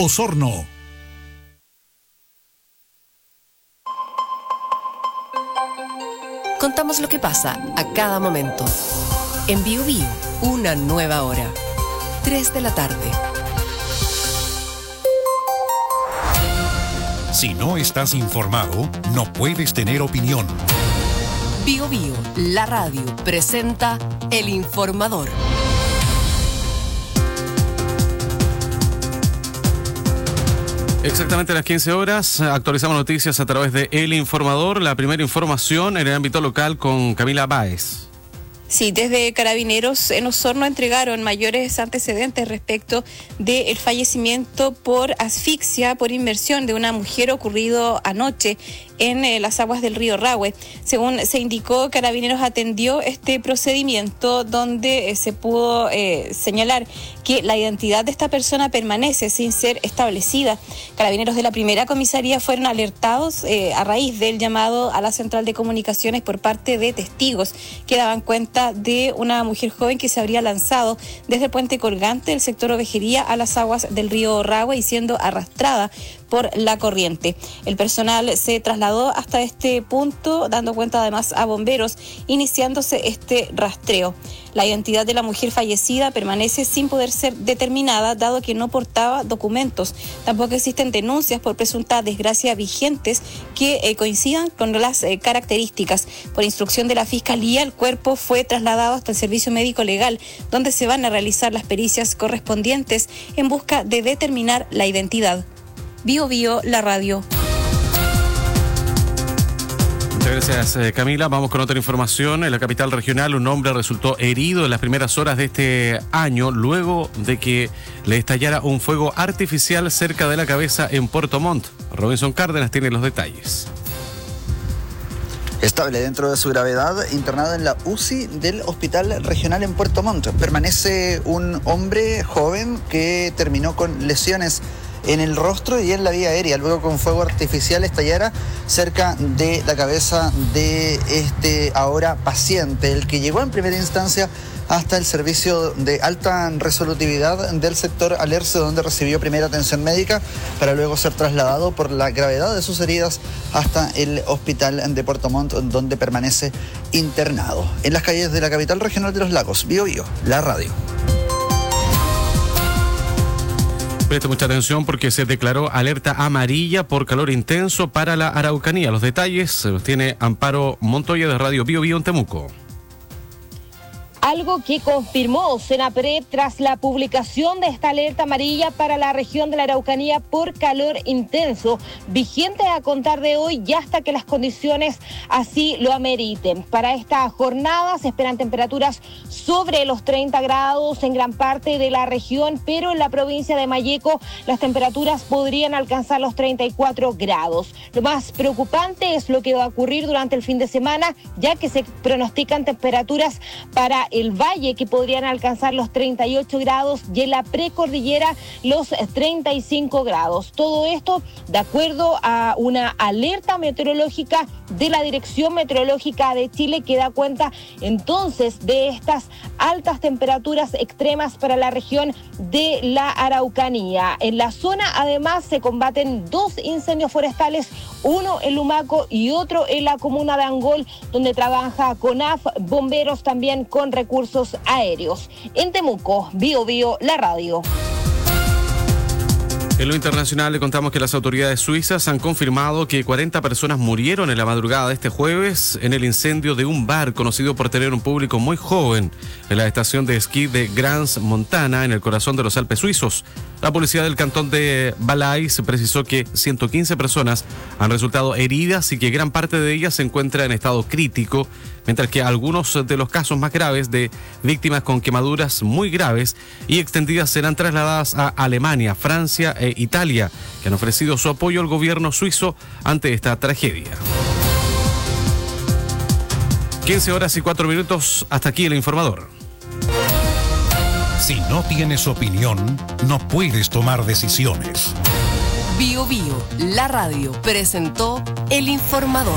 Osorno. Contamos lo que pasa a cada momento. En Bio Bio, una nueva hora. 3 de la tarde. Si no estás informado, no puedes tener opinión. Bio Bio, la radio, presenta El Informador. Exactamente a las 15 horas, actualizamos noticias a través de El Informador. La primera información en el ámbito local con Camila Báez. Sí, desde Carabineros en Osorno entregaron mayores antecedentes respecto del fallecimiento por asfixia por inmersión de una mujer ocurrido anoche en las aguas del río Rahue. Según se indicó, Carabineros atendió este procedimiento donde se pudo señalar que la identidad de esta persona permanece sin ser establecida. Carabineros de la primera comisaría fueron alertados a raíz del llamado a la central de comunicaciones por parte de testigos que daban cuenta de una mujer joven que se habría lanzado desde el puente colgante del sector Ovejería a las aguas del río Rahue y siendo arrastrada por la corriente. El personal se trasladó hasta este punto, dando cuenta además a bomberos, iniciándose este rastreo. La identidad de la mujer fallecida permanece sin poder ser determinada, dado que no portaba documentos. Tampoco existen denuncias por presunta desgracia vigentes que coincidan con las características. Por instrucción de la Fiscalía, el cuerpo fue trasladado hasta el Servicio Médico Legal, donde se van a realizar las pericias correspondientes en busca de determinar la identidad. Bio Bio, la radio. Muchas gracias, Camila. Vamos con otra información. En la capital regional, un hombre resultó herido en las primeras horas de este año luego de que le estallara un fuego artificial cerca de la cabeza en Puerto Montt. Robinson Cárdenas tiene los detalles. Estable dentro de su gravedad, internado en la UCI del Hospital Regional en Puerto Montt. Permanece un hombre joven que terminó con lesiones en el rostro y en la vía aérea, luego con fuego artificial estallara cerca de la cabeza de este ahora paciente, el que llegó en primera instancia hasta el servicio de alta resolutividad del sector Alerce, donde recibió primera atención médica para luego ser trasladado por la gravedad de sus heridas hasta el hospital de Puerto Montt, donde permanece internado. En las calles de la capital regional de los Lagos, Bio Bio, la radio. Preste mucha atención porque se declaró alerta amarilla por calor intenso para la Araucanía. Los detalles los tiene Amparo Montoya de Radio Bio Bio en Temuco. Algo que confirmó Senapred tras la publicación de esta alerta amarilla para la región de la Araucanía por calor intenso, vigente a contar de hoy y hasta que las condiciones así lo ameriten. Para esta jornada se esperan temperaturas sobre los 30 grados en gran parte de la región, pero en la provincia de Malleco las temperaturas podrían alcanzar los 34 grados. Lo más preocupante es lo que va a ocurrir durante el fin de semana, ya que se pronostican temperaturas para el valle que podrían alcanzar los 38 grados y en la precordillera los 35 grados. Todo esto de acuerdo a una alerta meteorológica de la Dirección Meteorológica de Chile que da cuenta entonces de estas altas temperaturas extremas para la región de la Araucanía. En la zona además se combaten 2 incendios forestales, uno en Lumaco y otro en la comuna de Angol, donde trabaja CONAF, bomberos también con recursos aéreos. En Temuco, Bio Bio, la radio. En lo internacional le contamos que las autoridades suizas han confirmado que 40 personas murieron en la madrugada de este jueves en el incendio de un bar conocido por tener un público muy joven en la estación de esquí de Grans Montana, en el corazón de los Alpes suizos. La policía del cantón de Valais precisó que 115 personas han resultado heridas y que gran parte de ellas se encuentra en estado crítico, mientras que algunos de los casos más graves de víctimas con quemaduras muy graves y extendidas serán trasladadas a Alemania, Francia e Italia, que han ofrecido su apoyo al gobierno suizo ante esta tragedia. 15 horas y 4 minutos, hasta aquí el informador. Si no tienes opinión, no puedes tomar decisiones. Bio Bio, la radio, presentó El Informador.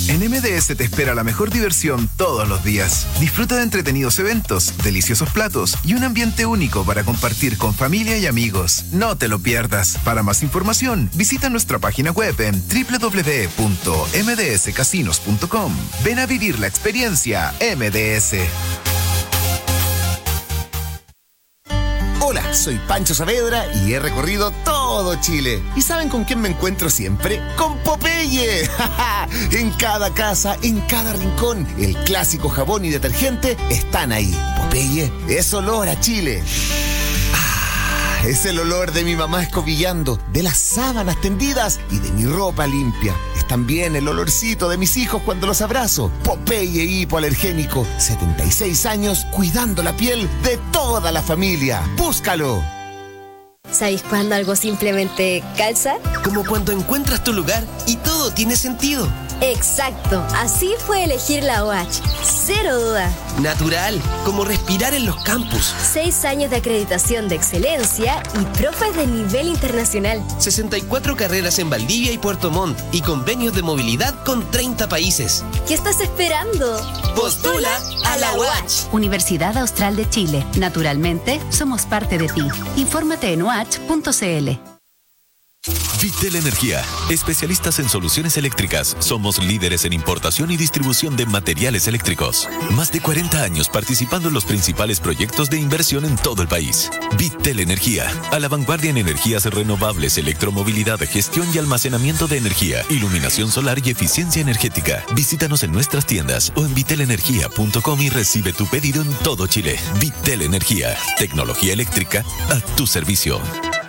En MDS te espera la mejor diversión todos los días. Disfruta de entretenidos eventos, deliciosos platos y un ambiente único para compartir con familia y amigos. No te lo pierdas. Para más información, visita nuestra página web en www.mdscasinos.com. Ven a vivir la experiencia MDS. Hola, soy Pancho Saavedra y he recorrido todo Chile. ¿Y saben con quién me encuentro siempre? ¡Con Popeye! En cada casa, en cada rincón, el clásico jabón y detergente están ahí. Popeye es olor a Chile. Es el olor de mi mamá escobillando, de las sábanas tendidas y de mi ropa limpia. Es también el olorcito de mis hijos cuando los abrazo. Popeye hipoalergénico, 76 años cuidando la piel de toda la familia. ¡Búscalo! ¿Sabéis cuándo algo simplemente calza? Como cuando encuentras tu lugar y todo tiene sentido. Exacto, así fue elegir la OH. Cero duda. Natural, como respirar en los campus. 6 años de acreditación de excelencia y profes de nivel internacional. 64 carreras en Valdivia y Puerto Montt y convenios de movilidad con 30 países. ¿Qué estás esperando? ¡Postula a la UACH! Universidad Austral de Chile. Naturalmente, somos parte de ti. Infórmate en uach.cl. Vitel Energía, especialistas en soluciones eléctricas. Somos líderes en importación y distribución de materiales eléctricos. Más de 40 años participando en los principales proyectos de inversión en todo el país. Vitel Energía, a la vanguardia en energías renovables, electromovilidad, gestión y almacenamiento de energía, iluminación solar y eficiencia energética. Visítanos en nuestras tiendas o en vitelenergia.com y recibe tu pedido en todo Chile. Vitel Energía, tecnología eléctrica a tu servicio.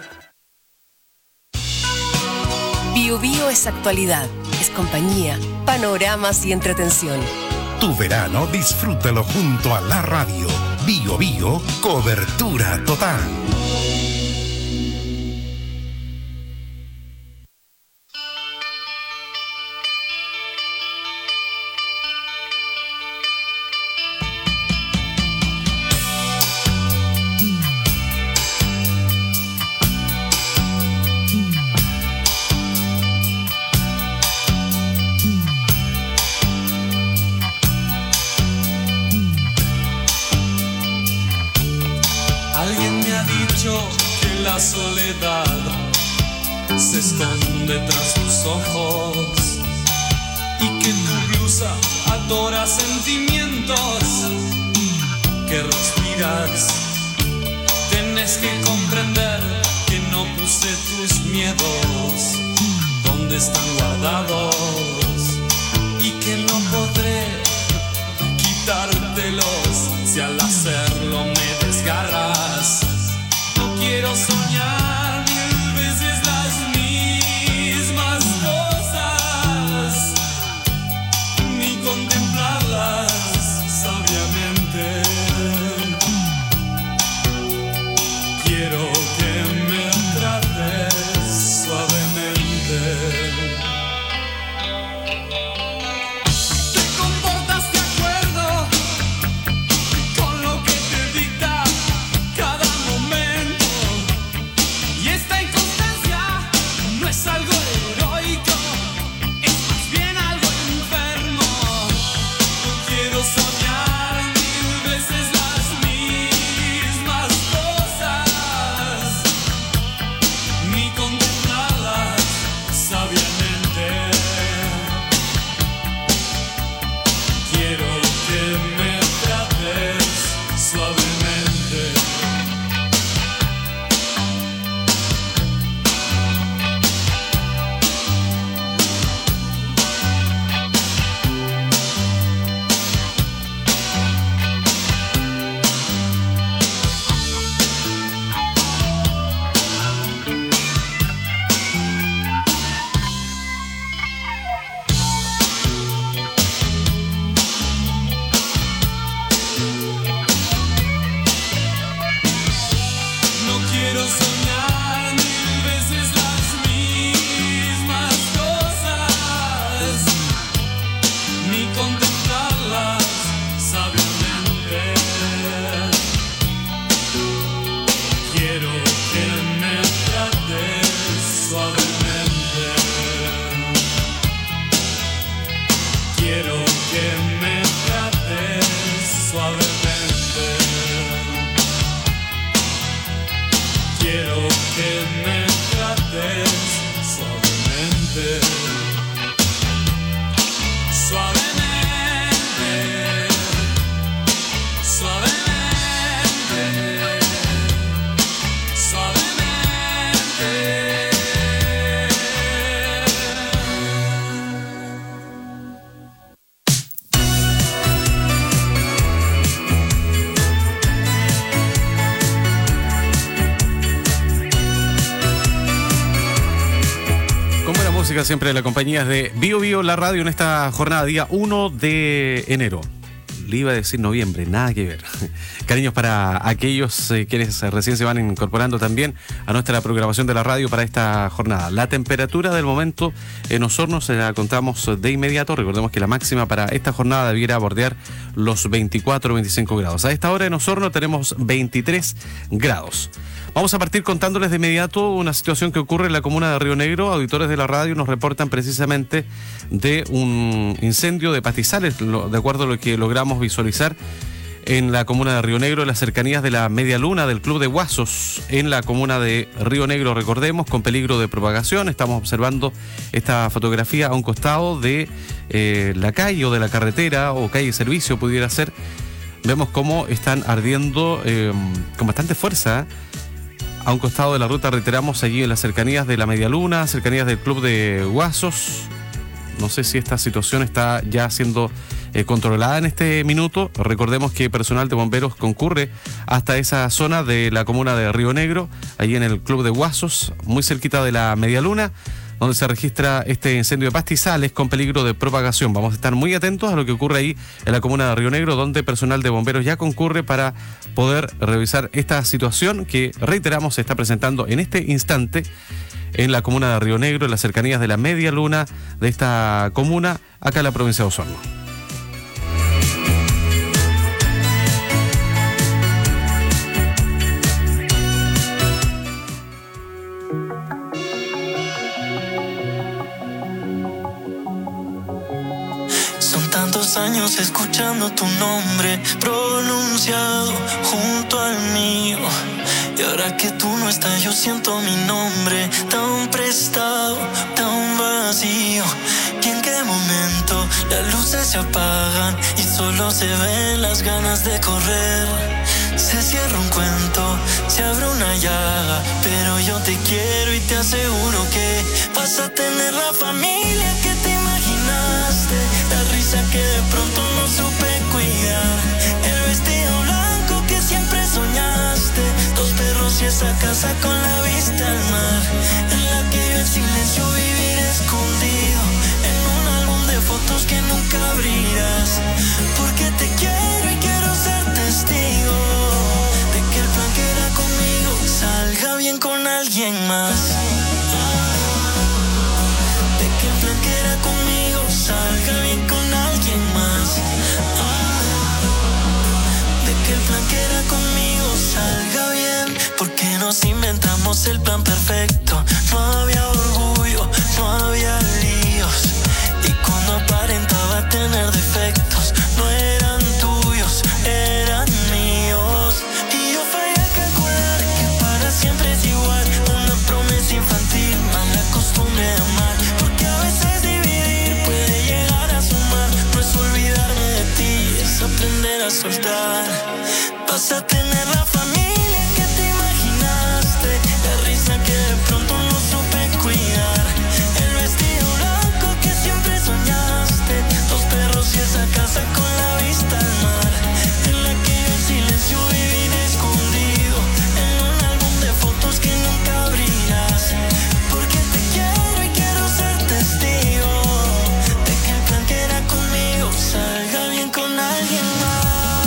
Bio Bio es actualidad, es compañía, panoramas y entretención. Tu verano disfrútalo junto a la radio. Bio Bio, cobertura total. La soledad se esconde tras tus ojos y que tu blusa adora sentimientos que respiras. Tienes que comprender que no puse tus miedos donde están guardados y que no podré quitártelos si al hacerlo me desgarras. No quiero soñar 1000 veces las mismas cosas, ni contemplarlas sabiamente. Quiero que me trates suavemente. Te comportas de acuerdo con música siempre en la compañía de Bio Bio, la radio, en esta jornada, día 1 de enero. Le iba a decir noviembre, nada que ver. Cariños para aquellos quienes recién se van incorporando también a nuestra programación de la radio para esta jornada. La temperatura del momento en Osorno se la contamos de inmediato. Recordemos que la máxima para esta jornada debiera bordear los 24 o 25 grados. A esta hora en Osorno tenemos 23 grados. Vamos a partir contándoles de inmediato una situación que ocurre en la comuna de Río Negro. Auditores de la radio nos reportan precisamente de un incendio de pastizales, de acuerdo a lo que logramos visualizar en la comuna de Río Negro, en las cercanías de la Media Luna del Club de Guasos, en la comuna de Río Negro, recordemos, con peligro de propagación. Estamos observando esta fotografía a un costado de la calle o de la carretera o calle de servicio, pudiera ser. Vemos cómo están ardiendo con bastante fuerza, a un costado de la ruta, reiteramos, allí en las cercanías de la Media Luna, cercanías del Club de Guasos. No sé si esta situación está ya siendo controlada en este minuto. Recordemos que personal de bomberos concurre hasta esa zona de la comuna de Río Negro, allí en el Club de Guasos, muy cerquita de la Media Luna, donde se registra este incendio de pastizales con peligro de propagación. Vamos a estar muy atentos a lo que ocurre ahí en la comuna de Río Negro, donde personal de bomberos ya concurre para poder revisar esta situación que, reiteramos, se está presentando en este instante en la comuna de Río Negro, en las cercanías de la Media Luna de esta comuna, acá en la provincia de Osorno. Años escuchando tu nombre pronunciado junto al mío, y ahora que tú no estás yo siento mi nombre tan prestado, tan vacío. ¿Y en qué momento las luces se apagan y solo se ven las ganas de correr? Se cierra un cuento, se abre una llaga, pero yo te quiero y te aseguro que vas a tener la familia que te imaginaste, la risa que de pronto no supe cuidar, el vestido blanco que siempre soñaste, 2 perros y esa casa con la vista al mar, en la que yo en silencio vivir escondido, en un álbum de fotos que nunca abrirás, porque te quiero y quiero ser testigo de que el plan que era conmigo salga bien con alguien más. Salga bien con alguien más. De que el plan que era conmigo salga bien. Porque nos inventamos el plan perfecto. No había orgullo, no había líos. Y cuando aparentaba tener defectos, no eran tuyos, eran míos. Y yo fallé al calcular que para siempre es igual. Una promesa infantil, mala costumbre de amar. Porque a veces dividir puede llegar a sumar. No es olvidarme de ti, es aprender a soltar. Vas a tener la familia que te imaginaste, la risa que de pronto no supe cuidar, el vestido blanco que siempre soñaste, 2 perros y esa casa con la vista al mar, en la que yo en silencio vivir escondido, en un álbum de fotos que nunca abrirás, porque te quiero y quiero ser testigo de que el plan que era conmigo salga bien con alguien más.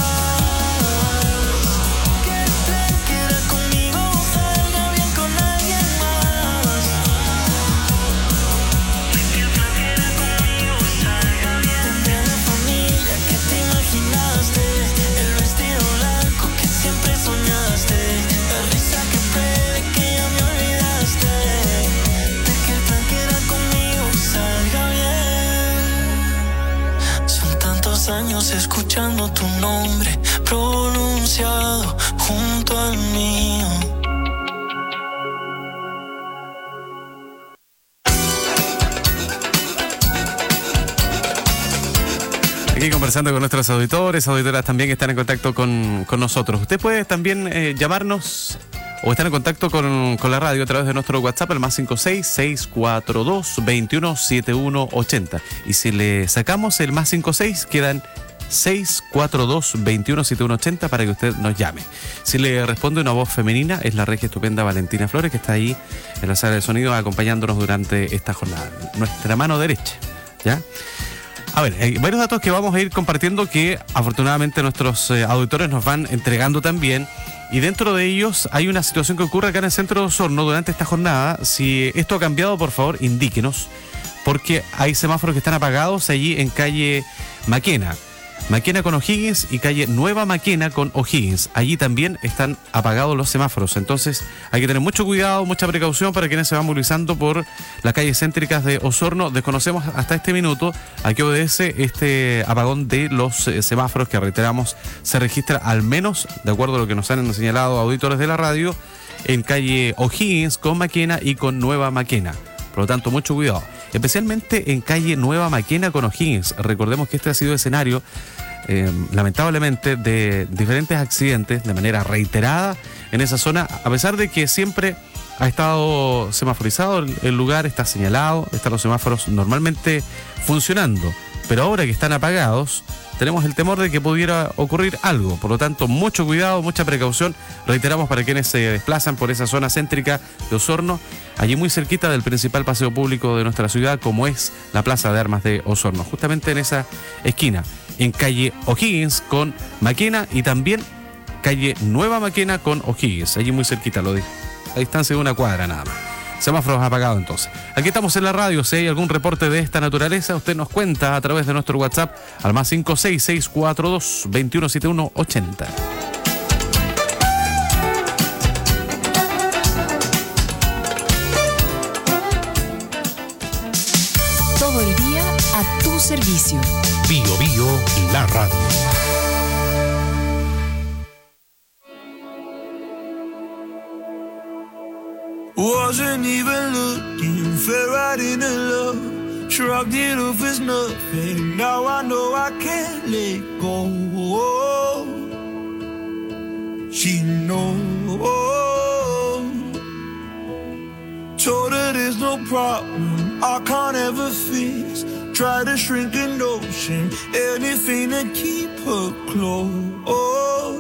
Años escuchando tu nombre pronunciado junto al mío. Aquí conversando con nuestros auditores, auditoras también que están en contacto con nosotros. Usted puede también llamarnos o estar en contacto con la radio a través de nuestro WhatsApp, el +56 642 21 71 80. Y si le sacamos el +56, quedan 642-217180 para que usted nos llame. Si le responde una voz femenina, es la regia estupenda Valentina Flores, que está ahí en la sala de sonido acompañándonos durante esta jornada. Nuestra mano derecha, ¿ya? A ver, hay varios datos que vamos a ir compartiendo que afortunadamente nuestros auditores nos van entregando también. Y dentro de ellos hay una situación que ocurre acá en el centro de Osorno durante esta jornada. Si esto ha cambiado, por favor, indíquenos, porque hay semáforos que están apagados allí en calle Maquena con O'Higgins y calle Nueva Maquena con O'Higgins. Allí también están apagados los semáforos. Entonces hay que tener mucho cuidado, mucha precaución para quienes se van movilizando por las calles céntricas de Osorno. Desconocemos hasta este minuto a qué obedece este apagón de los semáforos que, reiteramos, se registra al menos, de acuerdo a lo que nos han señalado auditores de la radio, en calle O'Higgins con Maquena y con Nueva Maquena. Por lo tanto, mucho cuidado. Especialmente en calle Nueva Maquena con O'Higgins. Recordemos que este ha sido escenario, lamentablemente, de diferentes accidentes de manera reiterada en esa zona, a pesar de que siempre ha estado semaforizado el lugar, está señalado, están los semáforos normalmente funcionando. Pero ahora que están apagados, tenemos el temor de que pudiera ocurrir algo. Por lo tanto, mucho cuidado, mucha precaución. Reiteramos para quienes se desplazan por esa zona céntrica de Osorno, allí muy cerquita del principal paseo público de nuestra ciudad, como es la Plaza de Armas de Osorno. Justamente en esa esquina, en calle O'Higgins con Maquena y también calle Nueva Maquena con O'Higgins. Allí muy cerquita, lo digo. A distancia de una cuadra nada más. Semáforos apagados entonces. Aquí estamos en la radio. Si hay algún reporte de esta naturaleza, usted nos cuenta a través de nuestro WhatsApp al más 56642-217180. Todo el día a tu servicio. Bio Bio, la radio. Wasn't even looking, fell right into love. Shrugged it off as nothing. Now I know I can't let go. She knows. Told her there's no problem I can't ever fix. Try to shrink an ocean, anything to keep her close.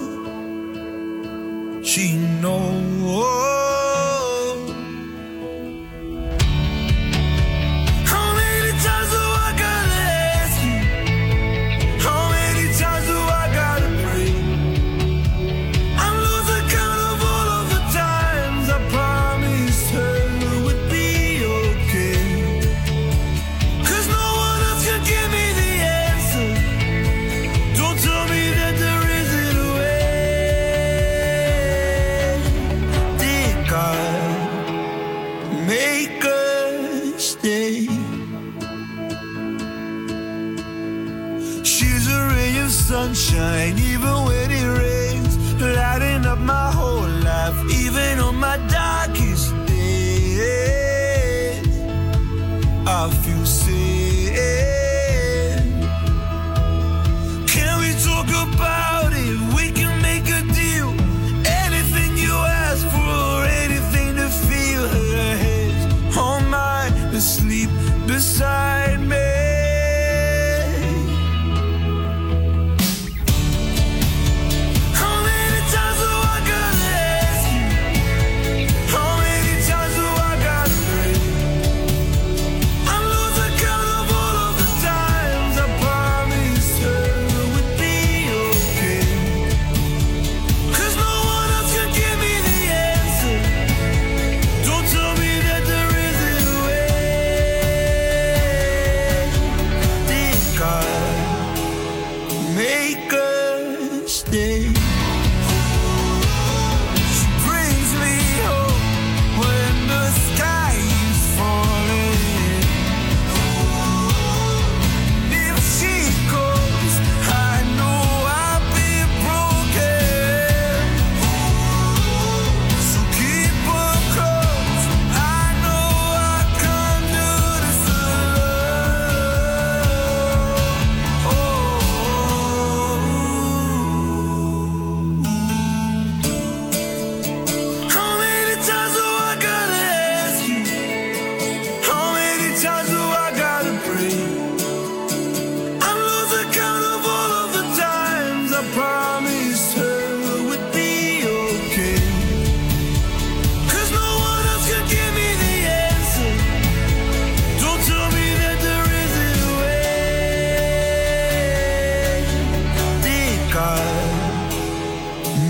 She knows.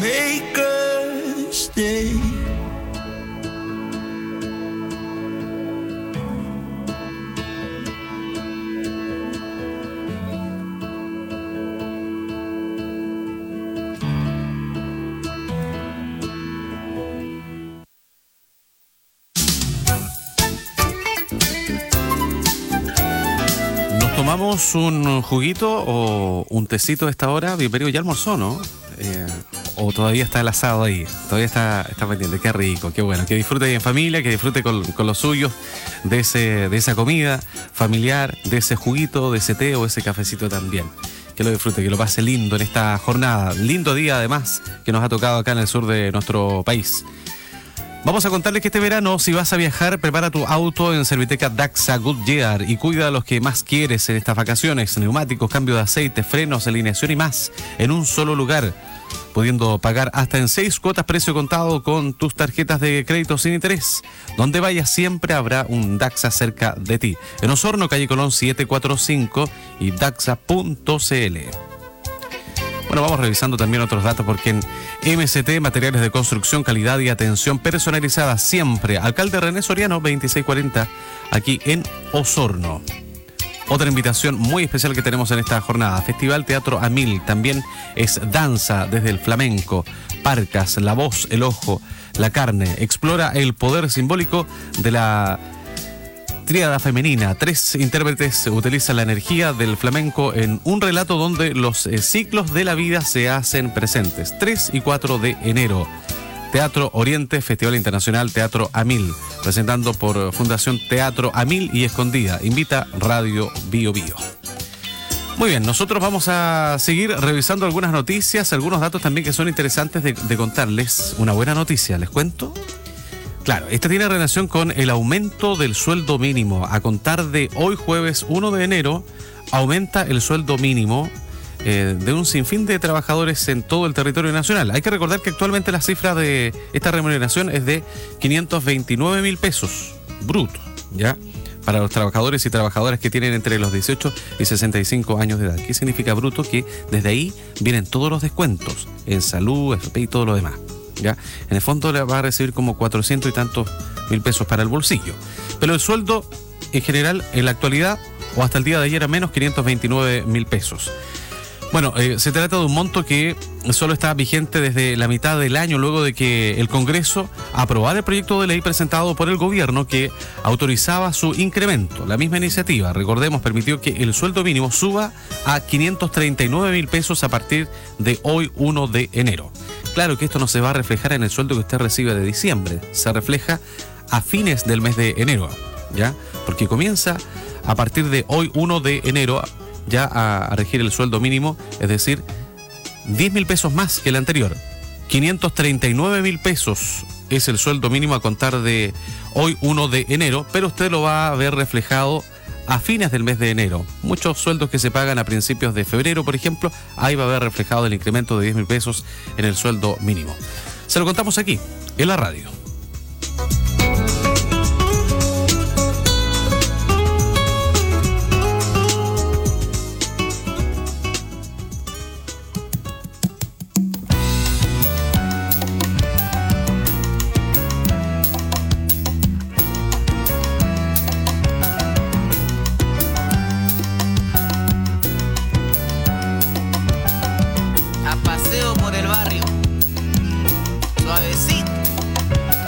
make us stay. ¿Tomamos un juguito o un tecito a esta hora? Bienvenido, ya almorzó, ¿no? O todavía está el asado ahí, todavía está pendiente. Qué rico, qué bueno, que disfrute ahí en familia, que disfrute con los suyos de esa comida familiar, de ese juguito, de ese té o ese cafecito también. Que lo disfrute, que lo pase lindo en esta jornada. Lindo día además que nos ha tocado acá en el sur de nuestro país. Vamos a contarles que este verano, si vas a viajar, prepara tu auto en Serviteca Daxa Goodyear y cuida a los que más quieres en estas vacaciones. Neumáticos, cambio de aceite, frenos, alineación y más en un solo lugar, pudiendo pagar hasta en 6 cuotas precio contado con tus tarjetas de crédito sin interés. Donde vayas siempre habrá un Daxa cerca de ti. En Osorno, calle Colón 745 y daxa.cl. Bueno, vamos revisando también otros datos porque en MST, materiales de construcción, calidad y atención personalizada siempre. Alcalde René Soriano, 2640, aquí en Osorno. Otra invitación muy especial que tenemos en esta jornada, Festival Teatro Amil, también es danza desde el flamenco, parcas, la voz, el ojo, la carne. Explora el poder simbólico de la tríada femenina. 3 intérpretes utilizan la energía del flamenco en un relato donde los ciclos de la vida se hacen presentes. 3 y 4 de enero. Teatro Oriente, Festival Internacional Teatro Amil, presentando por Fundación Teatro Amil y Escondida. Invita Radio Bio Bio. Muy bien, nosotros vamos a seguir revisando algunas noticias, algunos datos también que son interesantes de contarles. Una buena noticia, ¿les cuento? Claro, esta tiene relación con el aumento del sueldo mínimo. A contar de hoy jueves 1 de enero, aumenta el sueldo mínimo de un sinfín de trabajadores en todo el territorio nacional. Hay que recordar que actualmente la cifra de esta remuneración es de 529.000 pesos brutos, ¿ya? Para los trabajadores y trabajadoras que tienen entre los 18 y 65 años de edad. ¿Qué significa bruto? Que desde ahí vienen todos los descuentos en salud, FP y todo lo demás. ¿Ya? En el fondo le va a recibir como 400 y tantos mil pesos para el bolsillo. Pero el sueldo en general en la actualidad o hasta el día de ayer a menos 529.000 pesos. Bueno, se trata de un monto que solo está vigente desde la mitad del año, luego de que el Congreso aprobara el proyecto de ley presentado por el gobierno que autorizaba su incremento. La misma iniciativa, recordemos, permitió que el sueldo mínimo suba a 539.000 pesos a partir de hoy 1 de enero. Claro que esto no se va a reflejar en el sueldo que usted recibe de diciembre, se refleja a fines del mes de enero, ¿ya? Porque comienza a partir de hoy 1 de enero ya a regir el sueldo mínimo, es decir, 10.000 pesos más que el anterior. 539.000 pesos es el sueldo mínimo a contar de hoy 1 de enero, pero usted lo va a ver reflejado a fines del mes de enero. Muchos sueldos que se pagan a principios de febrero, por ejemplo, ahí va a ver reflejado el incremento de 10.000 pesos en el sueldo mínimo. Se lo contamos aquí, en la radio. A paseo por el barrio, suavecito.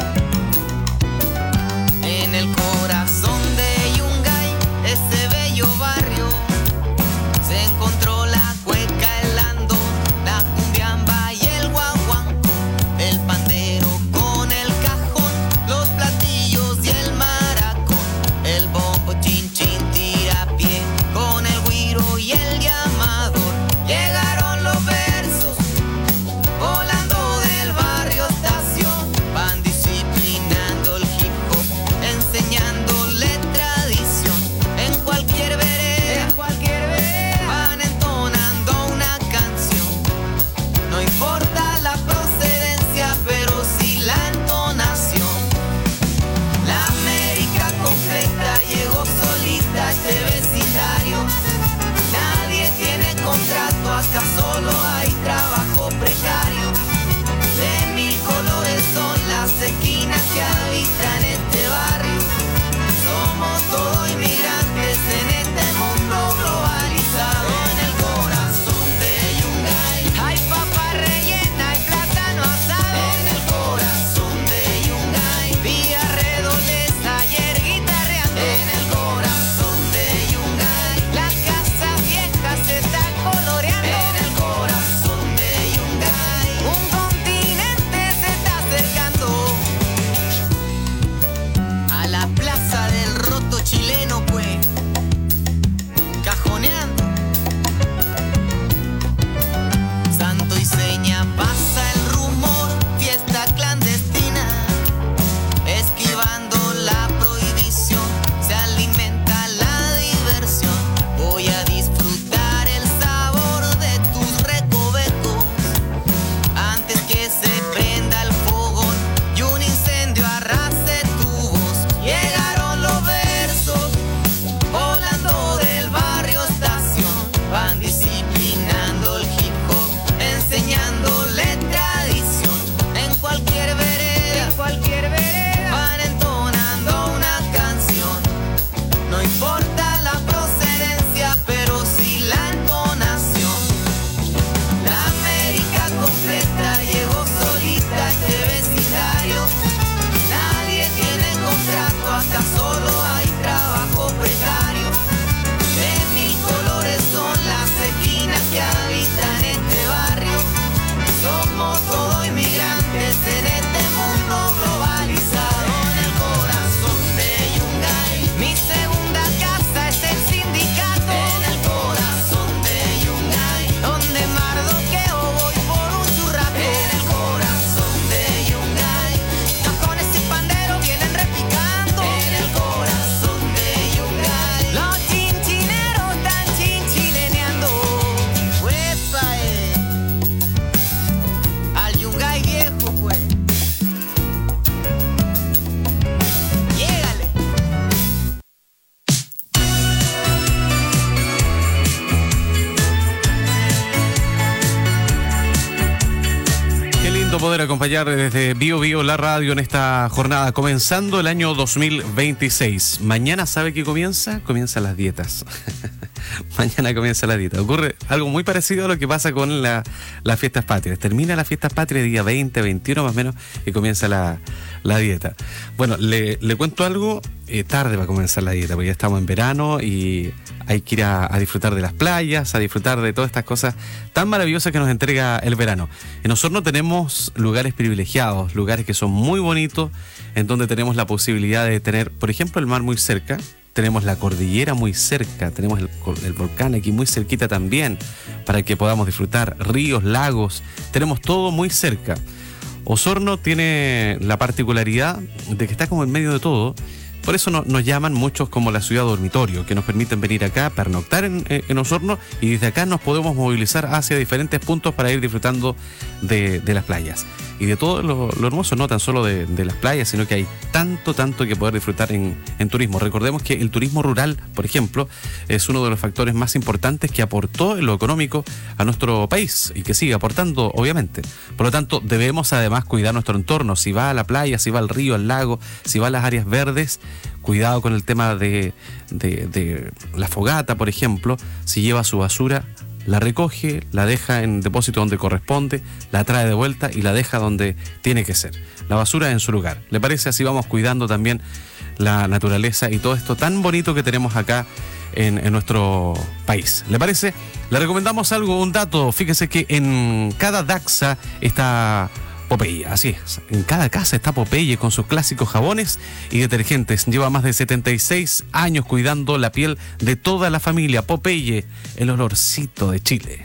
poder acompañar desde Bio Bio, la radio, en esta jornada, comenzando el año 2026. Mañana, ¿sabe qué comienza? Comienzan las dietas. Mañana comienza la dieta. Ocurre algo muy parecido a lo que pasa con las fiestas patrias. Termina las fiestas patrias día 20, 21 más o menos, y comienza la dieta. Bueno, le cuento algo, tarde va a comenzar la dieta, porque ya estamos en verano y hay que ir a disfrutar de las playas, a disfrutar de todas estas cosas tan maravillosas que nos entrega el verano. En Osorno tenemos lugares privilegiados, lugares que son muy bonitos, en donde tenemos la posibilidad de tener, por ejemplo, el mar muy cerca. Tenemos la cordillera muy cerca, tenemos el volcán aquí muy cerquita también, para que podamos disfrutar ríos, lagos, tenemos todo muy cerca. Osorno tiene la particularidad de que está como en medio de todo, por eso nos llaman muchos como la ciudad dormitorio, que nos permiten venir acá, pernoctar en Osorno, y desde acá nos podemos movilizar hacia diferentes puntos para ir disfrutando de las playas. Y de todo lo hermoso, no tan solo de las playas, sino que hay tanto que poder disfrutar en turismo. Recordemos que el turismo rural, por ejemplo, es uno de los factores más importantes que aportó en lo económico a nuestro país y que sigue aportando, obviamente. Por lo tanto, debemos además cuidar nuestro entorno. Si va a la playa, si va al río, al lago, si va a las áreas verdes, cuidado con el tema de la fogata, por ejemplo. Si lleva su basura, la recoge, la deja en depósito donde corresponde, la trae de vuelta y la deja donde tiene que ser. La basura en su lugar. ¿Le parece? Así vamos cuidando también la naturaleza y todo esto tan bonito que tenemos acá en nuestro país. ¿Le parece? Le recomendamos algo, un dato. Fíjese que en cada Daxa está Popeye, así es. En cada casa está Popeye con sus clásicos jabones y detergentes. Lleva más de 76 años cuidando la piel de toda la familia. Popeye, el olorcito de Chile.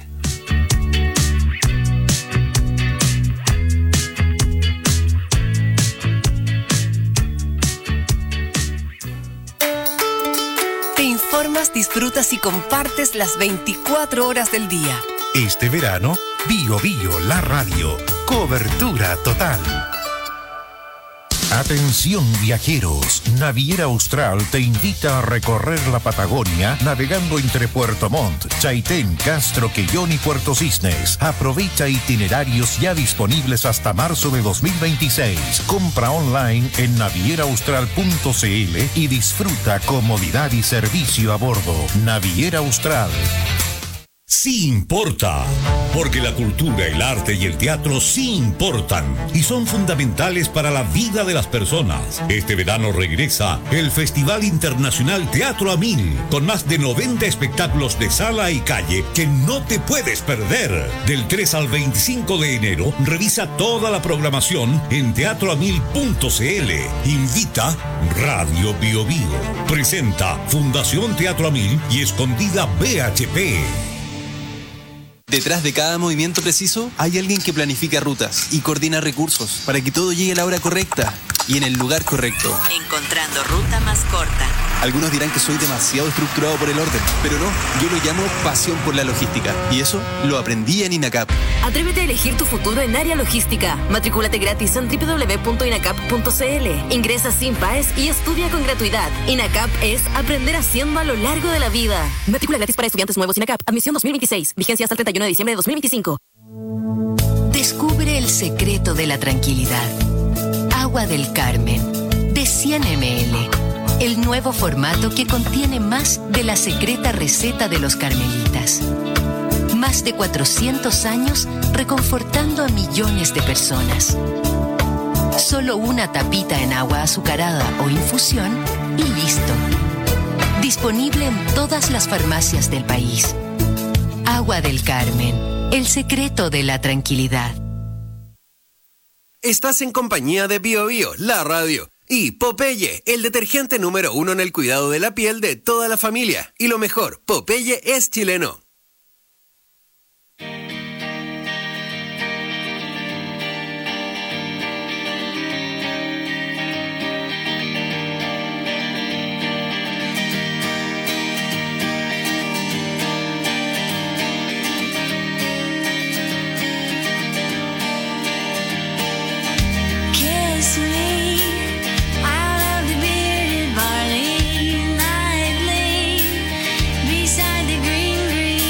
Te informas, disfrutas y compartes las 24 horas del día. Este verano, Bio Bio, la radio. Cobertura total. Atención viajeros, Naviera Austral te invita a recorrer la Patagonia navegando entre Puerto Montt, Chaitén, Castro, Quellón y Puerto Cisnes. Aprovecha itinerarios ya disponibles hasta marzo de 2026. Compra online en navieraaustral.cl y disfruta comodidad y servicio a bordo. Naviera Austral. Sí importa, porque la cultura, el arte y el teatro sí importan y son fundamentales para la vida de las personas. Este verano regresa el Festival Internacional Teatro a Mil, con más de 90 espectáculos de sala y calle que no te puedes perder. Del 3 al 25 de enero, revisa toda la programación en teatroamil.cl. Invita Radio Bio Bio. Presenta Fundación Teatro a Mil y Escondida BHP. Detrás de cada movimiento preciso hay alguien que planifica rutas y coordina recursos para que todo llegue a la hora correcta y en el lugar correcto. Encontrando ruta más corta. Algunos dirán que soy demasiado estructurado por el orden, pero no, yo lo llamo pasión por la logística y eso lo aprendí en INACAP. Atrévete a elegir tu futuro en área logística. Matricúlate gratis en www.inacap.cl. Ingresa sin PAES y estudia con gratuidad. INACAP es aprender haciendo a lo largo de la vida. Matrícula gratis para estudiantes nuevos INACAP. Admisión 2026. Vigencia hasta el 31 de diciembre de 2025. Descubre el secreto de la tranquilidad. Agua del Carmen, de 100 ml. El nuevo formato que contiene más de la secreta receta de los carmelitas. Más de 400 años reconfortando a millones de personas. Solo una tapita en agua azucarada o infusión y listo. Disponible en todas las farmacias del país. Agua del Carmen, el secreto de la tranquilidad. Estás en compañía de Bio Bio, la radio. Y Popeye, el detergente número 1 en el cuidado de la piel de toda la familia. Y lo mejor, Popeye es chileno. Beside the green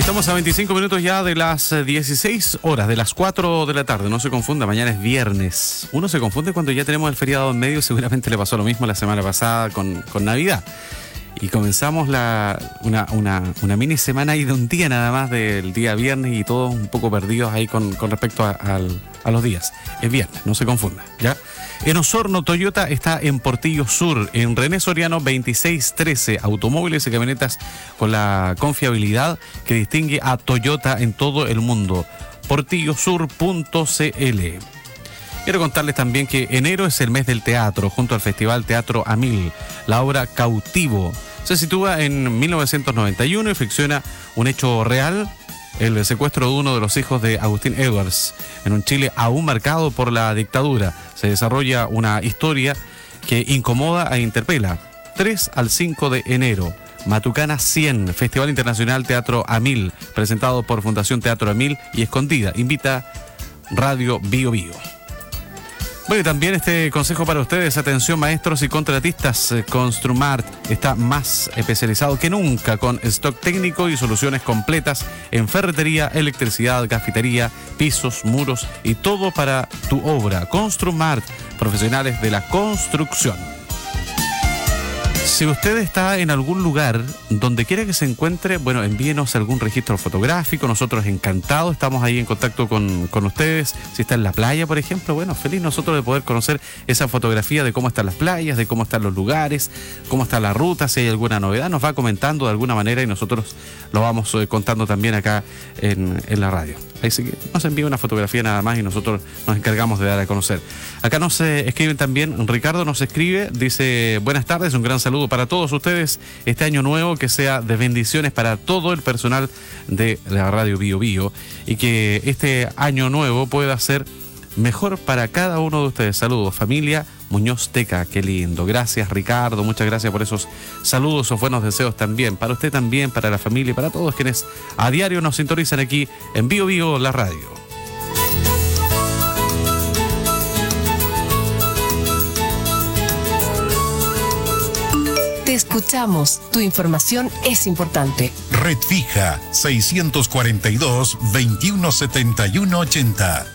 Estamos a 25 minutos ya de las 16 horas, de las 4 de la tarde. No se confunda, mañana es viernes. Uno se confunde cuando ya tenemos el feriado en medio. Seguramente le pasó lo mismo la semana pasada con Navidad. Y comenzamos una mini semana ahí de un día nada más del día viernes y todos un poco perdidos ahí con respecto a los días. Es viernes, no se confunda, ¿ya? En Osorno, Toyota está en Portillo Sur, en René Soriano 2613, automóviles y camionetas con la confiabilidad que distingue a Toyota en todo el mundo. portillosur.cl. Quiero contarles también que enero es el mes del teatro, junto al Festival Teatro Amil. La obra Cautivo se sitúa en 1991 y ficciona un hecho real, el secuestro de uno de los hijos de Agustín Edwards, en un Chile aún marcado por la dictadura. Se desarrolla una historia que incomoda e interpela. 3 al 5 de enero. Matucana 100, Festival Internacional Teatro Amil, presentado por Fundación Teatro Amil y Escondida. Invita Radio Bio Bio. Bueno, y también este consejo para ustedes: atención maestros y contratistas, Construmart está más especializado que nunca, con stock técnico y soluciones completas en ferretería, electricidad, cafetería, pisos, muros y todo para tu obra. Construmart, profesionales de la construcción. Si usted está en algún lugar, donde quiera que se encuentre, bueno, envíenos algún registro fotográfico. Nosotros encantados estamos ahí en contacto con ustedes. Si está en la playa, por ejemplo, bueno, feliz nosotros de poder conocer esa fotografía de cómo están las playas, de cómo están los lugares, cómo está la ruta. Si hay alguna novedad, nos va comentando de alguna manera y nosotros lo vamos contando también acá en la radio. Ahí sí que nos envía una fotografía nada más y nosotros nos encargamos de dar a conocer. Acá nos escriben también, Ricardo nos escribe, dice: buenas tardes, un gran saludo para todos ustedes. Este año nuevo que sea de bendiciones para todo el personal de la radio Bio Bio y que este año nuevo pueda ser mejor para cada uno de ustedes. Saludos, familia Muñoz Teca. Qué lindo. Gracias, Ricardo. Muchas gracias por esos saludos, esos buenos deseos también. Para usted también, para la familia y para todos quienes a diario nos sintonizan aquí en Bio Bio, la radio. Te escuchamos. Tu información es importante. Red fija 642 2171 80.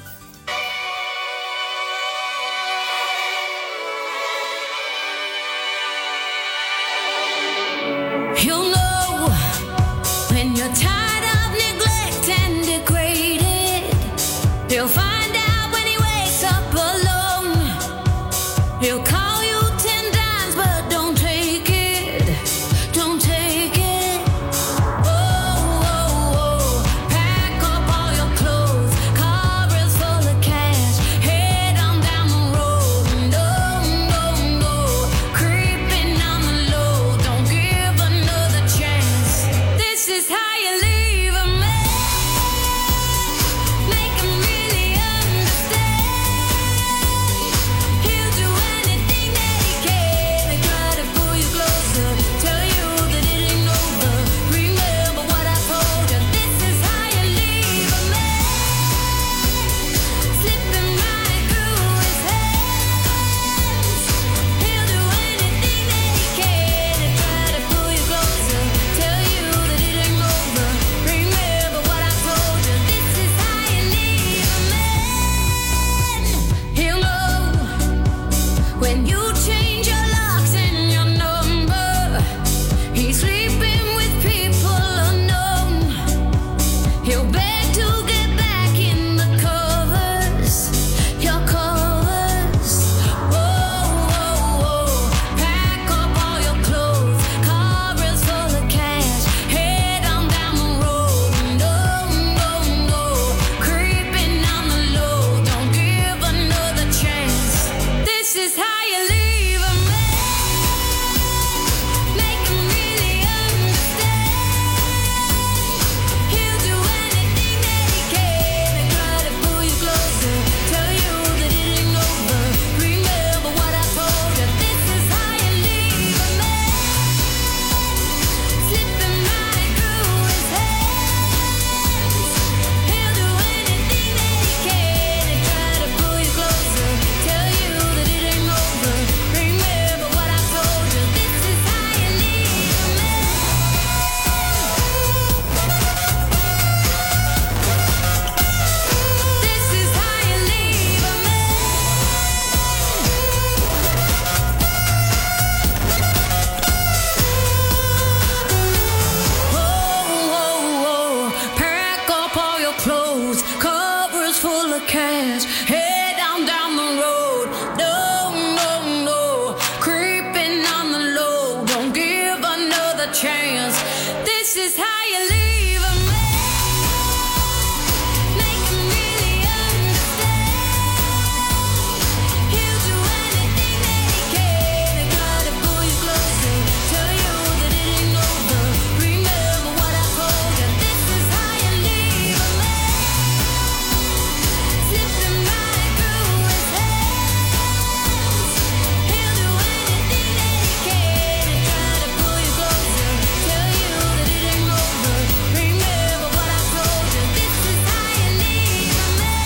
cash. Head down the road. No, no, no. Creeping on the low. Don't give another chance. This is how you leave a man. Make him really understand. He'll do anything that he can to try to pull you closer. Tell you that it ain't over. Remember what I told you. This is how you leave a man. Slipping right through his hands. He'll do anything that he can to try to pull you closer. Tell you that it ain't over. Remember what I told you. This is how you leave a man.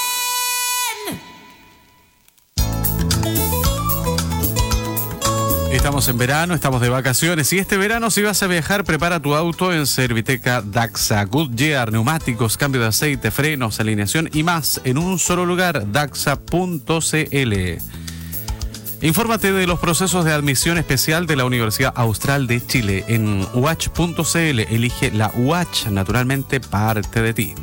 Estamos en verano, estamos de vacaciones y este verano si vas a viajar prepara tu auto en Serviteca Daxa. Goodyear, neumáticos, cambio de aceite, frenos, alineación y más en un solo lugar, daxa.cl. Infórmate de los procesos de admisión especial de la Universidad Austral de Chile en uach.cl. Elige la UACH, naturalmente parte de ti.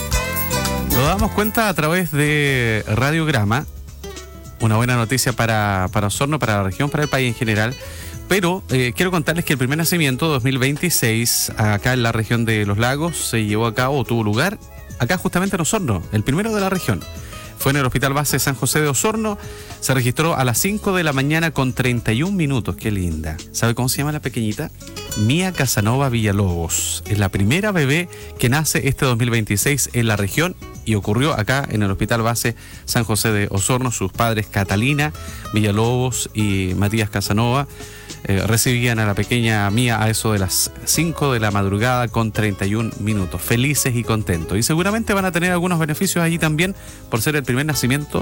Lo damos cuenta a través de Radiograma. Una buena noticia para Osorno, para la región, para el país en general. Pero quiero contarles que el primer nacimiento 2026 acá en la región de Los Lagos se llevó a cabo o tuvo lugar acá justamente en Osorno, el primero de la región. Fue en el Hospital Base San José de Osorno. Se registró a las 5 de la mañana con 31 minutos. ¡Qué linda! ¿Sabe cómo se llama la pequeñita? Mía Casanova Villalobos. Es la primera bebé que nace este 2026 en la región y ocurrió acá en el Hospital Base San José de Osorno. Sus padres Catalina Villalobos y Matías Casanova recibían a la pequeña Mía a eso de las 5 de la madrugada con 31 minutos. Felices y contentos. Y seguramente van a tener algunos beneficios allí también por ser el primer nacimiento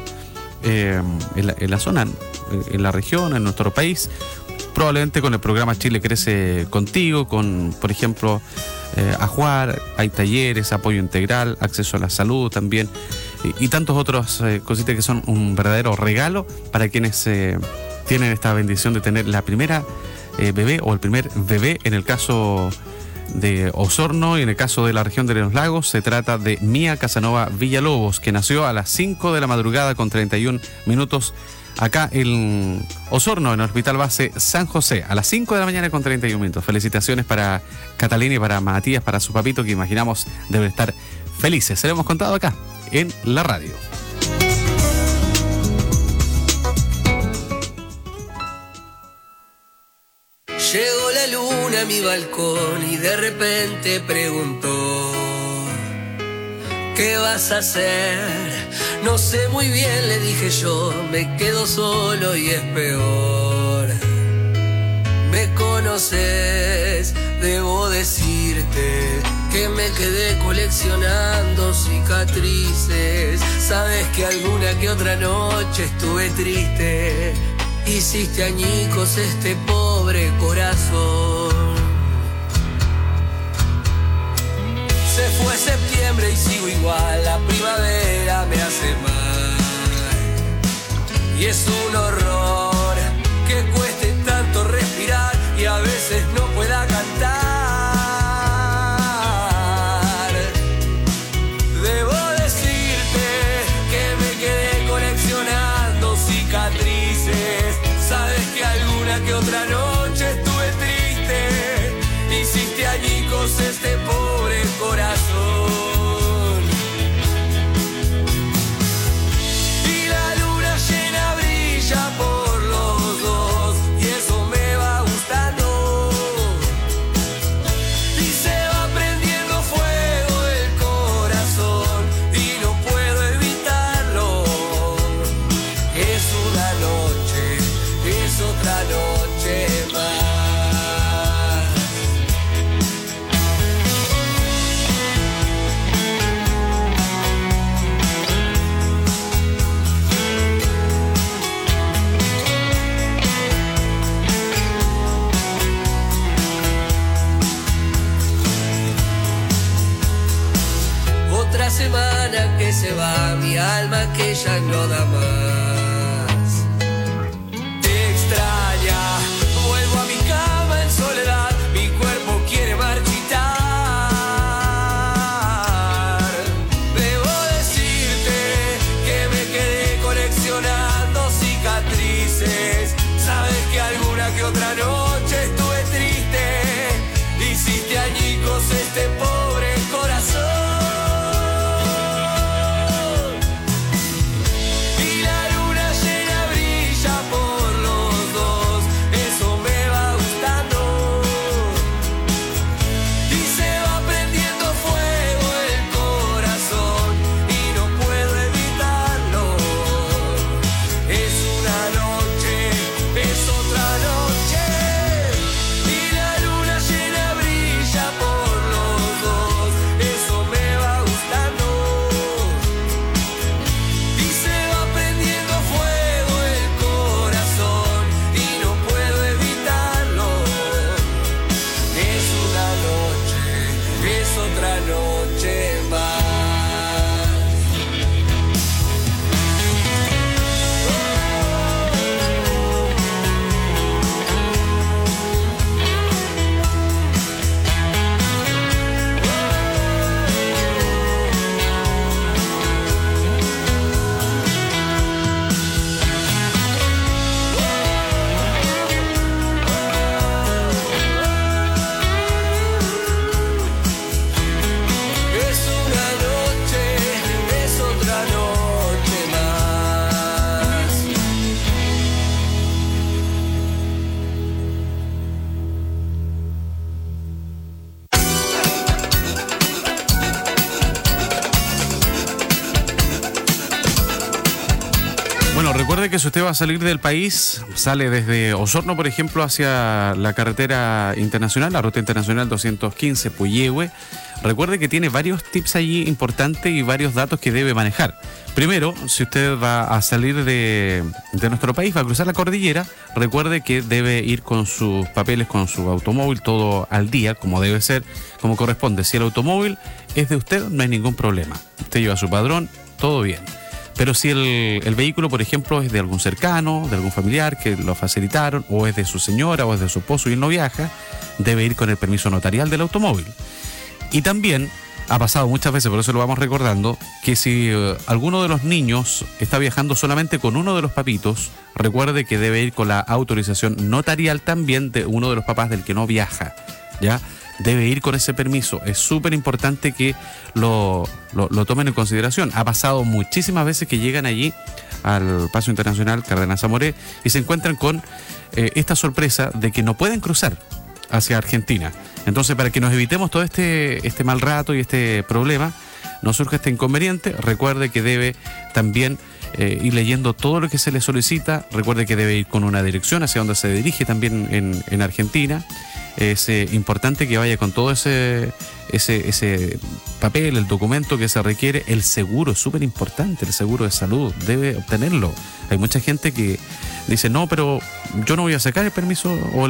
en la zona, en la región, en nuestro país. Probablemente con el programa Chile Crece Contigo, con, por ejemplo, Ajuar, hay talleres, apoyo integral, acceso a la salud también, y tantos otros cositas que son un verdadero regalo para quienes tienen esta bendición de tener la primera bebé o el primer bebé. En el caso de Osorno y en el caso de la región de Los Lagos se trata de Mía Casanova Villalobos, que nació a las 5 de la madrugada con 31 minutos acá en Osorno, en el Hospital Base San José, a las 5 de la mañana con 31 minutos. Felicitaciones para Catalina y para Matías, para su papito, que imaginamos deben estar felices. Se lo hemos contado acá en la radio. Llegó la luna a mi balcón y de repente preguntó: ¿qué vas a hacer? No sé muy bien, le dije yo, me quedo solo y es peor. Me conoces, debo decirte que me quedé coleccionando cicatrices. Sabes que alguna que otra noche estuve triste. Hiciste añicos este pobre corazón. Se fue septiembre y sigo igual, la primavera me hace mal. Y es un horror que cueste tanto respirar y a veces no pueda cantar. Debo decirte que me quedé coleccionando cicatrices. Sabes que alguna que otra noche estuve triste. Hiciste añicos este pobre corazón. Y la luna llena brilla por los dos y eso me va gustando. Y se va prendiendo fuego el corazón y no puedo evitarlo. Es una noche, es otra noche más. Otra semana que se va, mi alma que ya no da más. Te extraña, vuelvo a mi cama en soledad, mi cuerpo quiere marchitar. Debo decirte Bueno, recuerde que si usted va a salir del país, sale desde Osorno, por ejemplo, hacia la carretera internacional, la ruta internacional 215 Puyehue. Recuerde que tiene varios tips allí importantes y varios datos que debe manejar. Primero, si usted va a salir de nuestro país, va a cruzar la cordillera, recuerde que debe ir con sus papeles, con su automóvil, todo al día, como debe ser, como corresponde. Si el automóvil es de usted, no hay ningún problema. Usted lleva su padrón, todo bien. Pero si el vehículo, por ejemplo, es de algún cercano, de algún familiar que lo facilitaron, o es de su señora o es de su esposo y él no viaja, debe ir con el permiso notarial del automóvil. Y también ha pasado muchas veces, por eso lo vamos recordando, que si alguno de los niños está viajando solamente con uno de los papitos, recuerde que debe ir con la autorización notarial también de uno de los papás del que no viaja, ¿ya? Debe ir con ese permiso. Es súper importante que lo tomen en consideración. Ha pasado muchísimas veces que llegan allí al Paso Internacional Cardenal Zamoré y se encuentran con esta sorpresa de que no pueden cruzar hacia Argentina. Entonces, para que nos evitemos todo este mal rato y este problema, no surja este inconveniente, recuerde que debe también ir leyendo todo lo que se le solicita. Recuerde que debe ir con una dirección hacia donde se dirige también en Argentina. Es importante que vaya con todo ese papel, el documento que se requiere. El seguro es súper importante, el seguro de salud, debe obtenerlo. Hay mucha gente que dice, no, pero yo no voy a sacar el permiso o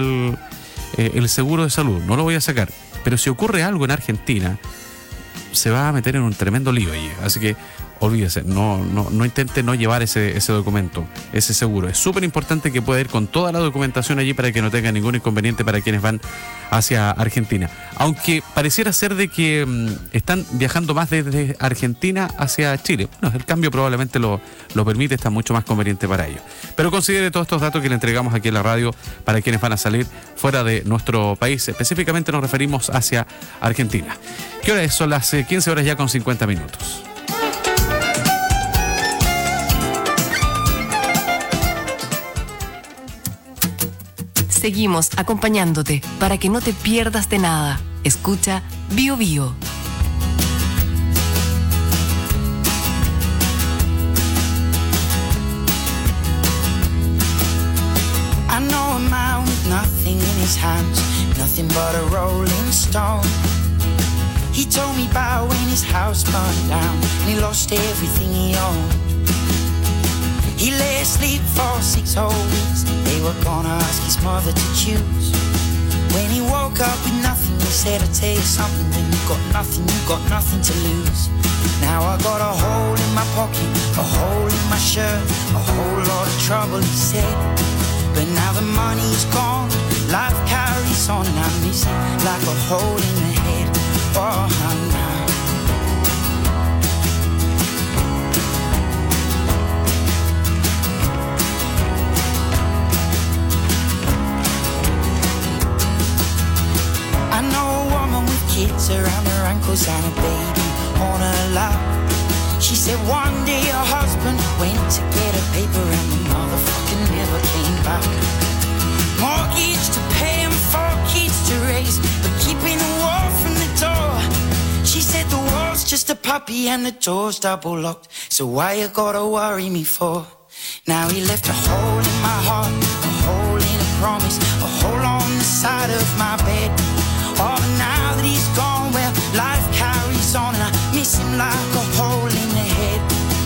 el seguro de salud, no lo voy a sacar. Pero si ocurre algo en Argentina, se va a meter en un tremendo lío allí. Así que olvídese, no intente no llevar ese documento, ese seguro. Es súper importante que pueda ir con toda la documentación allí para que no tenga ningún inconveniente para quienes van hacia Argentina. Aunque pareciera ser de que están viajando más desde Argentina hacia Chile. Bueno, el cambio probablemente lo permite, está mucho más conveniente para ellos. Pero considere todos estos datos que le entregamos aquí en la radio para quienes van a salir fuera de nuestro país. Específicamente nos referimos hacia Argentina. ¿Qué hora es? Son las 15 horas ya con 50 minutos. Seguimos acompañándote para que no te pierdas de nada. Escucha Bio Bio. I know a man with nothing in his hands, nothing but a rolling stone. He told me about when his house burned down and he lost everything he owned. He lay asleep for 6 whole weeks. They were gonna ask his mother to choose. When he woke up with nothing, he said, I'll tell you something, when you got nothing to lose. Now I got a hole in my pocket, a hole in my shirt, a whole lot of trouble, he said. But now the money's gone, life carries on, and I'm missing like a hole in the head. Oh, now. I know a woman with kids around her ankles and a baby on her lap. She said one day her husband went to get a paper and the motherfucker never came back. Mortgage to pay and 4 kids to raise, but keeping the wall from the door. She said the wall's just a puppy and the door's double locked, so why you gotta worry me for? Now he left a hole in my heart, a hole in a promise, a hole on the side of my bed. Oh, but now that he's gone, well, life carries on, and I miss him like a hole in the head.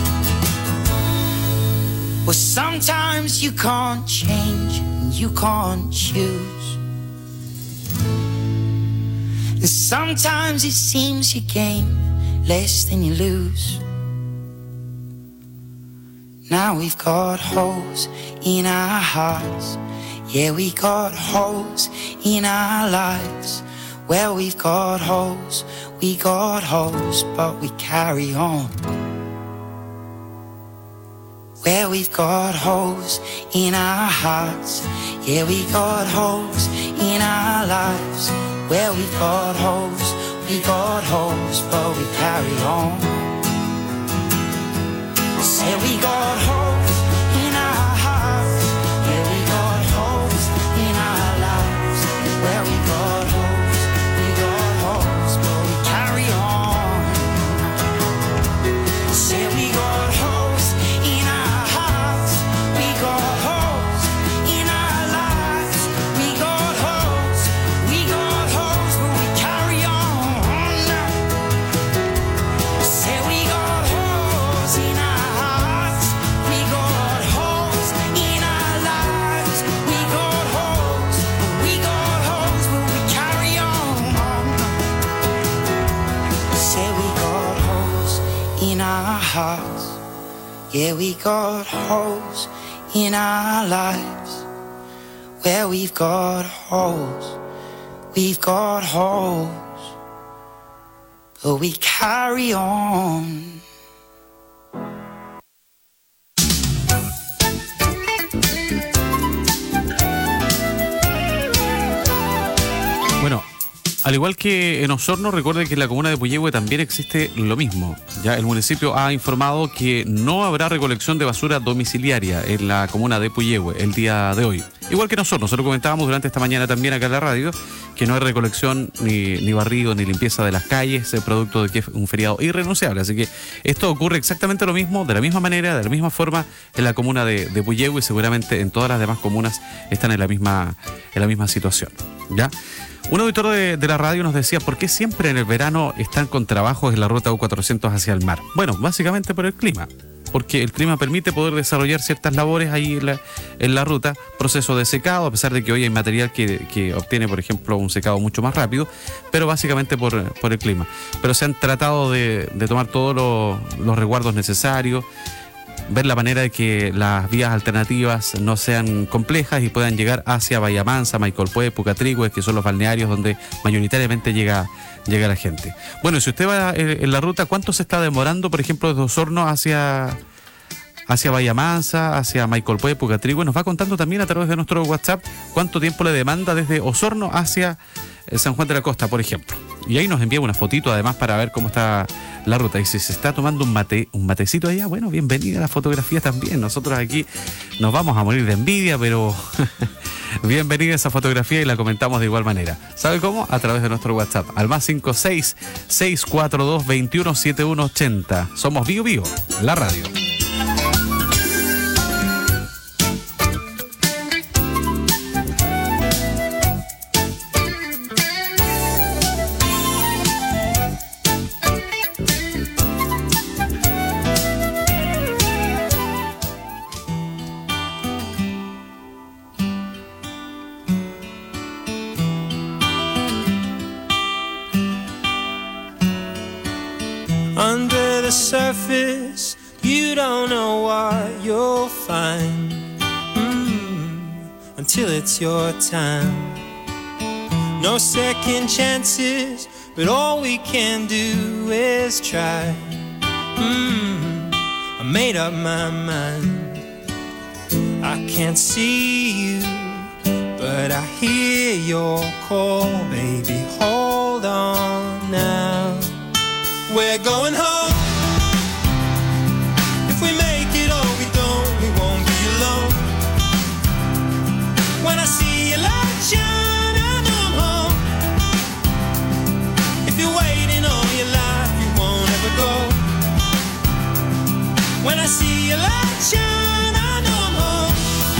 Well, sometimes you can't change, and you can't choose. And sometimes it seems you gain less than you lose. Now we've got holes in our hearts. Yeah, we got holes in our lives. Well, we've got holes, but we carry on. Well, we've got holes in our hearts. Yeah, we got holes in our lives. Well, we've got holes, but we carry on. Say we got holes in our hearts. Yeah, we got holes in our lives. Well, we got holes, but we carry on. Say we got holes in our hearts. our hearts. Yeah, we got holes in our lives. Where we've got holes, but we carry on. Bueno, al igual que en Osorno, recuerde que en la comuna de Puyehue también existe lo mismo. Ya el municipio ha informado que no habrá recolección de basura domiciliaria en la comuna de Puyehue el día de hoy. Igual que en Osorno, se lo comentábamos durante esta mañana también acá en la radio, que no hay recolección ni barrido ni limpieza de las calles, producto de que es un feriado irrenunciable. Así que esto ocurre exactamente lo mismo, de la misma manera, de la misma forma en la comuna de Puyehue, y seguramente en todas las demás comunas están en la misma situación. ¿Ya? Un auditor de la radio nos decía, ¿por qué siempre en el verano están con trabajos en la ruta U400 hacia el mar? Bueno, básicamente por el clima, porque el clima permite poder desarrollar ciertas labores ahí en la ruta, proceso de secado, a pesar de que hoy hay material que obtiene, por ejemplo, un secado mucho más rápido, pero básicamente por el clima. Pero se han tratado de tomar todos los resguardos necesarios, ver la manera de que las vías alternativas no sean complejas y puedan llegar hacia Bahía Mansa, Maicolpué, Pucatrihue, que son los balnearios donde mayoritariamente llega la gente. Bueno, si usted va en la ruta, ¿cuánto se está demorando, por ejemplo, desde Osorno hacia Bahía Mansa, hacia Maicolpué, Pucatrihue? Nos va contando también a través de nuestro WhatsApp cuánto tiempo le demanda desde Osorno hacia San Juan de la Costa, por ejemplo. Y ahí nos envía una fotito además para ver cómo está la ruta. Y si se está tomando un matecito allá, bueno, bienvenida a la fotografía también. Nosotros aquí nos vamos a morir de envidia, pero bienvenida a esa fotografía y la comentamos de igual manera. ¿Sabe cómo? A través de nuestro WhatsApp, al +56 642 21 7180. Somos Bio Bio, la radio. Under the surface, you don't know what you'll find until it's your time. No second chances, but all we can do is try. I made up my mind. I can't see you, but I hear your call, baby. Hold on now. We're going home. If we make it or we don't, we won't be alone. When I see your light shine, I know I'm home. If you're waiting all your life, you won't ever go. When I see your light shine, I know I'm home.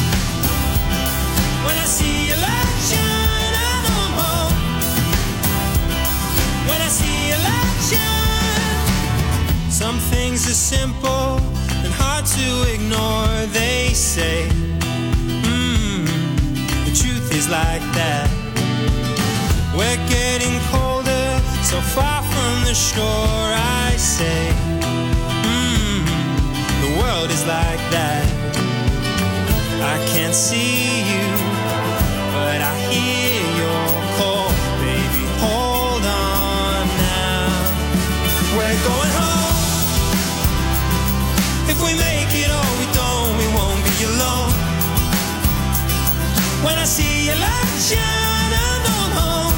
When I see your light shine, I know I'm home. When I see your light shine. Some things are simple and hard to ignore, they say. The truth is like that. We're getting colder, so far from the shore, I say. The world is like that. I can't see you, but I hear your call, baby. Hold on now. We're going home. If we make it or we don't, we won't be alone. When I see your light shine, I know I'm home.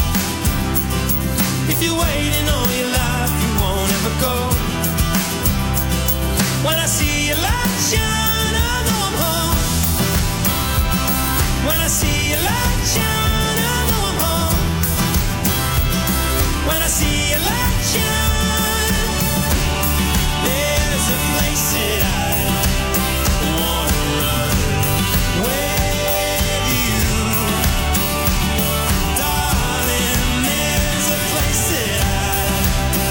If you're waiting all your life, you won't ever go. When I see your light shine, I know I'm home. When I see your light shine, I know I'm home. When I see your light shine, there's a place that I wanna run with you, darling. There's a place that I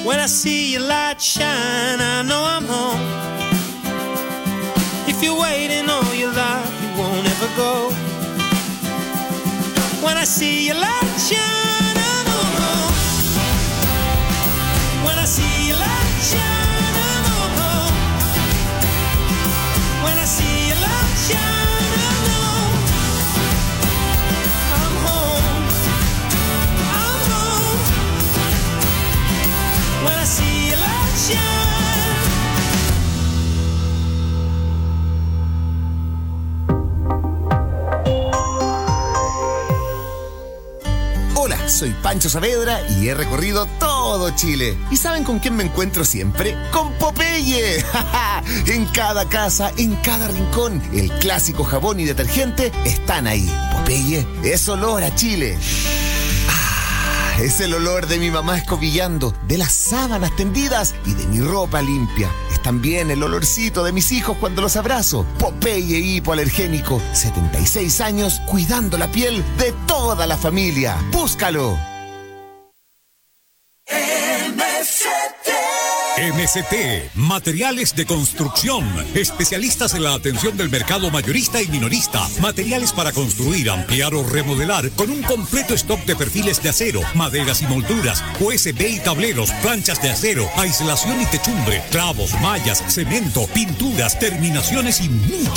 When I see your light shine, I know I'm home. If you're waiting all your life, you won't ever go. When I see your light shine, I know I'm home. When I see your light shine, I know I'm home. When I see your light shine, I know I'm home. I'm home. When I see your light shine. Hola, soy Pancho Saavedra y he recorrido todo Chile. ¿Y saben con quién me encuentro siempre? ¡Con Popeye! En cada casa, en cada rincón, el clásico jabón y detergente están ahí. Popeye es olor a Chile. Es el olor de mi mamá escobillando, de las sábanas tendidas y de mi ropa limpia. Es también el olorcito de mis hijos cuando los abrazo. Popeye hipoalergénico, 76 años cuidando la piel de toda la familia. ¡Búscalo! MCT, Materiales de Construcción, especialistas en la atención del mercado mayorista y minorista, materiales para construir, ampliar o remodelar con un completo stock de perfiles de acero, maderas y molduras, USB y tableros, planchas de acero, aislación y techumbre, clavos, mallas, cemento, pinturas, terminaciones y mucho